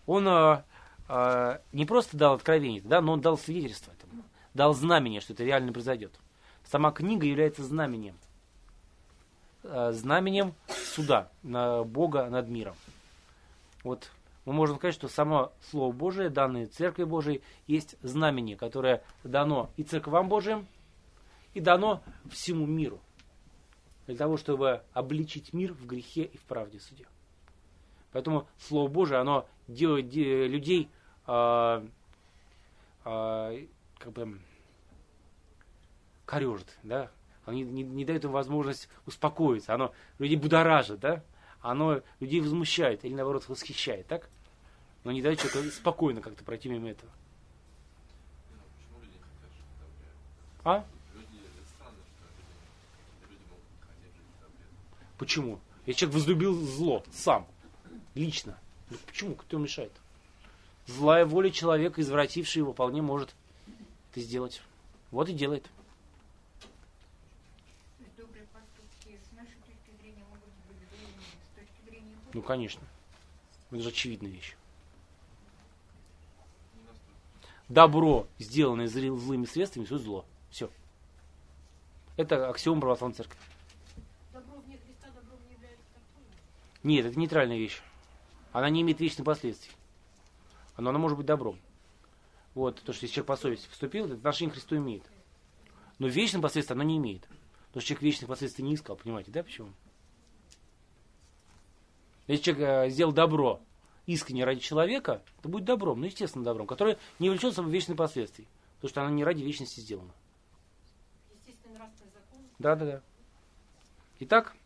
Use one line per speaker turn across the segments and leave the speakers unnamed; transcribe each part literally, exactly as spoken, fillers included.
он э, э, не просто дал откровение, да, но он дал свидетельство этому, дал знамение, что это реально произойдет. Сама книга является знамением. Э, знаменем суда на Бога над миром. Вот мы можем сказать, что само Слово Божие, данное Церкви Божией, есть знамение, которое дано и церквам Божиим, и дано всему миру. Для того, чтобы обличить мир в грехе и в правде суде. Поэтому Слово Божие, оно делает людей э, э, как бы корежит, да? Оно не, не, не дает им возможность успокоиться. Оно людей будоражит, да? Оно людей возмущает или наоборот восхищает, так? Но не дает человеку спокойно как-то пройти мимо этого. А? Почему? Если человек возлюбил зло сам, лично, ну, почему? Кто ему мешает? Злая воля человека, извративший его, вполне может это сделать. Вот и делает.
Добрые поступки с нашей точки зрения могут быть злыми, с точки зрения Бога.
Ну, конечно. Это же очевидная вещь. Добро, сделанное злыми средствами, все зло. Все. Это аксиома православной церкви.
Добро вне Христа, добро не является такой.
Нет, это нейтральная вещь. Она не имеет вечных последствий. Но она может быть добром. Вот, то, что если человек по совести поступил, это отношение к Христу имеет. Но вечных последствий оно не имеет. Потому что человек вечных последствий не искал, понимаете, да, почему? Если человек э, сделал добро искренне ради человека, то будет добром, ну, естественно, добром, которое не влечет за собой вечных последствий. Потому что оно не ради вечности сделано.
Естественный нравственный закон.
Да, да, да. Итак,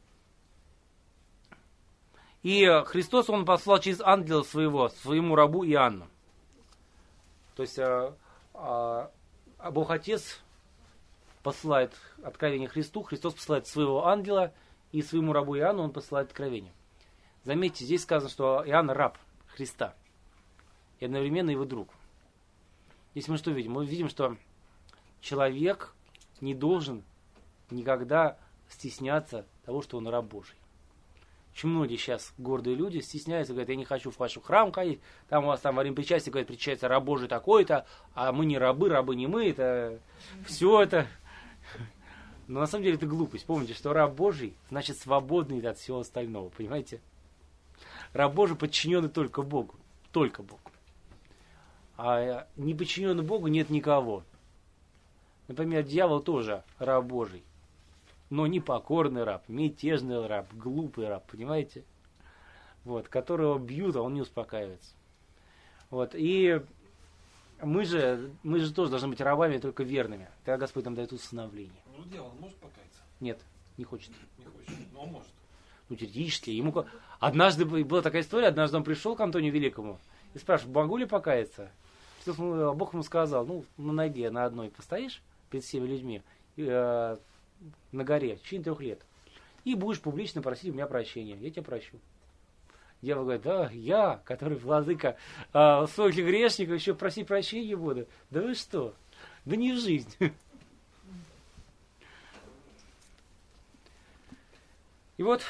и Христос, Он послал через ангела своего, своему рабу Иоанну. То есть, а, а, Бог Отец посылает откровение Христу, Христос посылает своего ангела, и своему рабу Иоанну Он посылает откровение. Заметьте, здесь сказано, что Иоанн раб Христа, и одновременно его друг. Здесь мы что видим? Мы видим, что человек не должен никогда стесняться того, что он раб Божий. Очень многие сейчас гордые люди стесняются, говорят, я не хочу в ваш храм ходить, там у вас там во время причастия, говорят, причащается раб Божий такой-то, а мы не рабы, рабы не мы, это все это. Но на самом деле это глупость. Помните, что раб Божий значит свободный от всего остального, понимаете? Раб Божий подчиненный только Богу, только Богу. А не подчиненный Богу нет никого. Например, дьявол тоже раб Божий. Но непокорный раб, мятежный раб, глупый раб, понимаете? Вот, которого бьют, а он не успокаивается. Вот, и мы же, мы же тоже должны быть рабами, только верными. Тогда Господь нам дает усыновление.
Ну, дьявол может покаяться?
Нет, не хочет.
Не хочет, но он может.
Ну, теоретически. Ему... Однажды была такая история, однажды он пришел к Антонию Великому и спрашивает, могу ли покаяться? Что Бог ему сказал, ну, на ноге, на одной постоишь перед всеми людьми, э, на горе, в течение трех лет, и будешь публично просить у меня прощения. Я тебя прощу. Дьявол говорит, да, я, который владыка э, своих грешников, еще просить прощения буду. Да вы что? Да не в жизнь. И вот,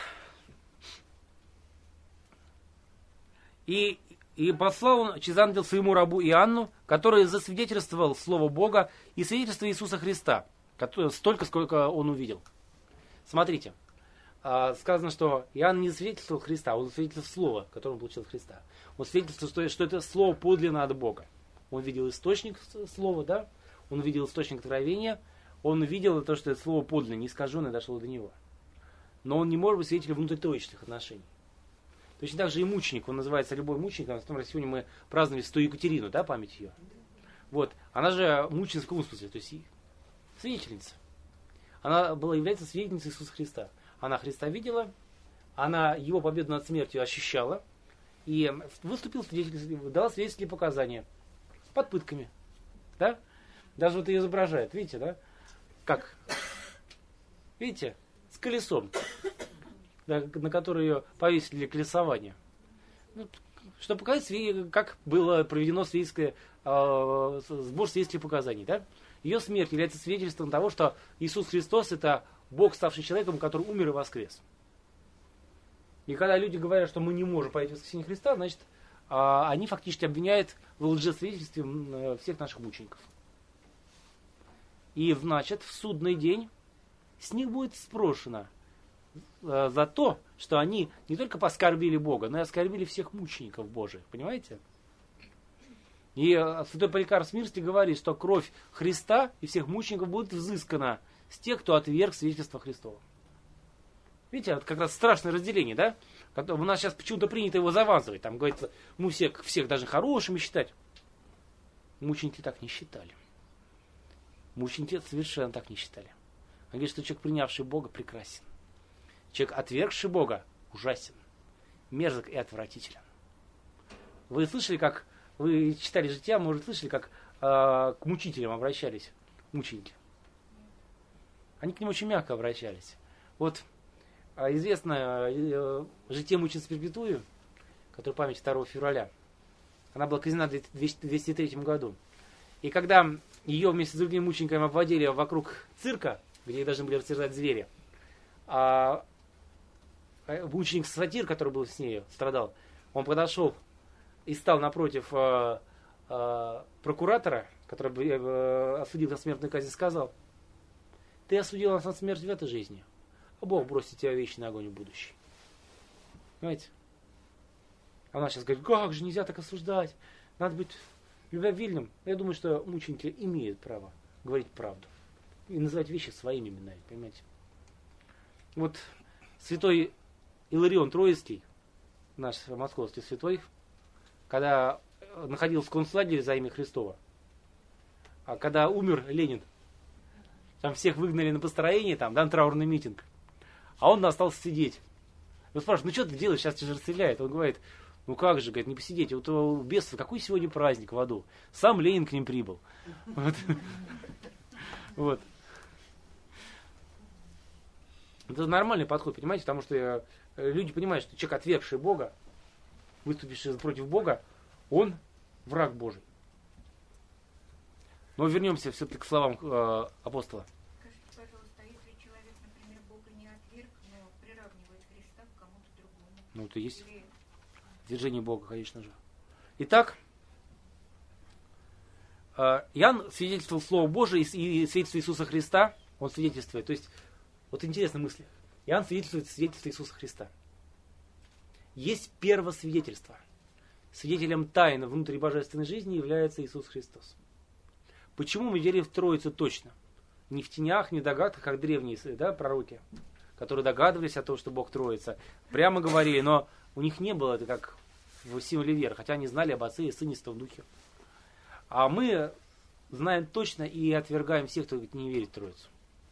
и, и послал он через ангел своему рабу Иоанну, который засвидетельствовал Слово Бога и свидетельство Иисуса Христа, который, столько, сколько он увидел. Смотрите, сказано, что Иоанн не свидетельствовал Христа, он свидетельствовал Слово, которое он получил от Христа. Он свидетельствовал, что, что это Слово подлинно от Бога. Он видел источник Слова, да? Он видел источник откровения, он видел то, что это Слово подлинно, не искаженное дошло до него. Но он не может быть свидетелем внутритроечных отношений. Точно так же и мученик, он называется любой мученик. Например, сегодня мы праздновали Святую Екатерину, да, память ее. Вот, она же мученица в каком смысле? То есть свидетельница. Она была, является свидетельницей Иисуса Христа. Она Христа видела, она его победу над смертью ощущала, и выступил свидетель, дала свидетельские показания под пытками. Да? Даже вот ее изображает, видите, да? Как? Видите? С колесом, да, на которое ее повесили для колесования. Ну, чтобы показать, как было проведено свидетельское, э, сбор свидетельских показаний. Да? Ее смерть является свидетельством того, что Иисус Христос это Бог, ставший человеком, который умер и воскрес. И когда люди говорят, что мы не можем поверить в воскресение Христа, значит, а они фактически обвиняют в лжесвидетельстве м, всех наших мучеников. И, значит, в судный день с них будет спрошено э, за то, что они не только поскорбили Бога, но и оскорбили всех мучеников Божиих. Понимаете? И э, святой Поликарп Смирский говорит, что кровь Христа и всех мучеников будет взыскана с тех, кто отверг свидетельство Христово. Видите, вот как раз страшное разделение, да? У нас сейчас почему-то принято его завазывать. Там говорится, мы всех, всех даже хорошими считать. Мученики так не считали. Мученики совершенно так не считали. Они говорят, что человек, принявший Бога, прекрасен. Человек, отвергший Бога, ужасен. Мерзок и отвратителен. Вы слышали, как, вы читали жития, может, слышали, как э, к мучителям обращались мученики? Они к ним очень мягко обращались. Вот э, известное э, житие мученицы Перпетуи, которая память второго февраля, она была казнена в двести третьем году. И когда ее вместе с другими мучениками обводили вокруг цирка, где их должны были растерзать звери, а мученик Сатир, который был с ней, страдал, он подошел и стал напротив а, а, прокуратора, который а, осудил на смертную казнь, и сказал: ты осудил нас на смерть в этой жизни, а Бог бросит тебя в вечный огонь в будущий. Понимаете? Она сейчас говорит, как же нельзя так осуждать, надо быть любвеобильным. Я думаю, что мученики имеют право говорить правду и называть вещи своими именами, понимаете? Вот святой Иларион Троицкий, наш московский святой, когда находился в концлагере за имя Христова, а когда умер Ленин, там всех выгнали на построение, там, да, на траурный митинг, а он остался сидеть. Он спрашивает, ну что ты делаешь, сейчас тебя же расстреляют. Он говорит, ну как же, говорит, не посидеть, вот у бесов какой сегодня праздник в аду? Сам Ленин к ним прибыл. Вот. Вот. Это нормальный подход, понимаете, потому что люди понимают, что человек, отвергший Бога, выступивший против Бога, он враг Божий. Но вернемся все-таки к словам э, апостола.
Скажите, пожалуйста, а если человек, например, Бога не отверг, но приравнивает Христа к кому-то другому?
Ну, это есть
Или...
отвержение Бога, конечно же. Итак, э, Иоанн свидетельствовал Слово Божие и свидетельство Иисуса Христа. Он свидетельствует. То есть, вот интересная мысль. Иоанн свидетельствует свидетельство Иисуса Христа. Есть первосвидетельство. Свидетелем тайны внутренней божественной жизни является Иисус Христос. Почему мы верим в Троицу точно? Не в тенях, не в догадках, как древние, да, пророки, которые догадывались о том, что Бог Троица. Прямо говорили, но у них не было это как в символе веры, хотя они знали об Отце и Сыне и Святом Духе. А мы знаем точно и отвергаем всех, кто не верит в Троицу.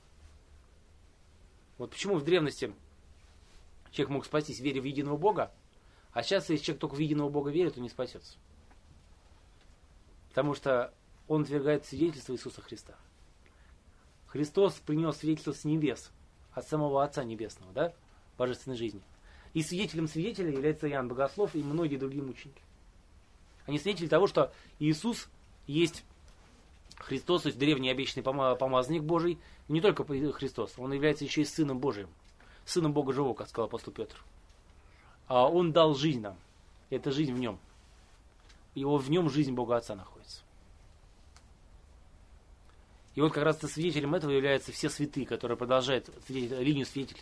Вот почему в древности человек мог спастись, веря в единого Бога, а сейчас, если человек только в единого Бога верит, то не спасется. Потому что он отвергает свидетельство Иисуса Христа. Христос принес свидетельство с небес, от самого Отца Небесного, да, божественной жизни. И свидетелем свидетеля является Иоанн Богослов и многие другие мученики. Они свидетели того, что Иисус есть Христос, то есть древний обещанный помазанник Божий. И не только Христос, он является еще и Сыном Божиим, Сыном Бога Живого, как сказал апостол Петр. А он дал жизнь нам. Это жизнь в нем. Его в нем жизнь Бога Отца находится. И вот как раз свидетелем этого являются все святые, которые продолжают линию свидетелей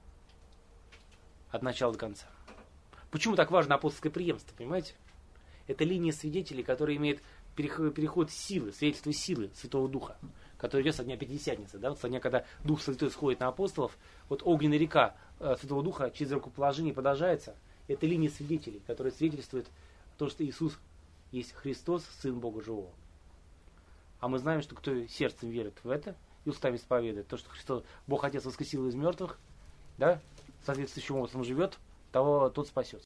от начала до конца. Почему так важно апостольское преемство, понимаете? Это линия свидетелей, которая имеет переход силы, свидетельство силы Святого Духа, который идет со дня Пятидесятницы. Да? Вот со дня, когда Дух Святой сходит на апостолов, вот огненная река Святого Духа через рукоположение продолжается. Это линия свидетелей, которая свидетельствует о том, что Иисус есть Христос, Сын Бога Живого. А мы знаем, что кто сердцем верит в это и устами исповедует, то, что Христос, Бог Отец воскресил из мертвых, да, соответствующим образом живет, того, тот спасется.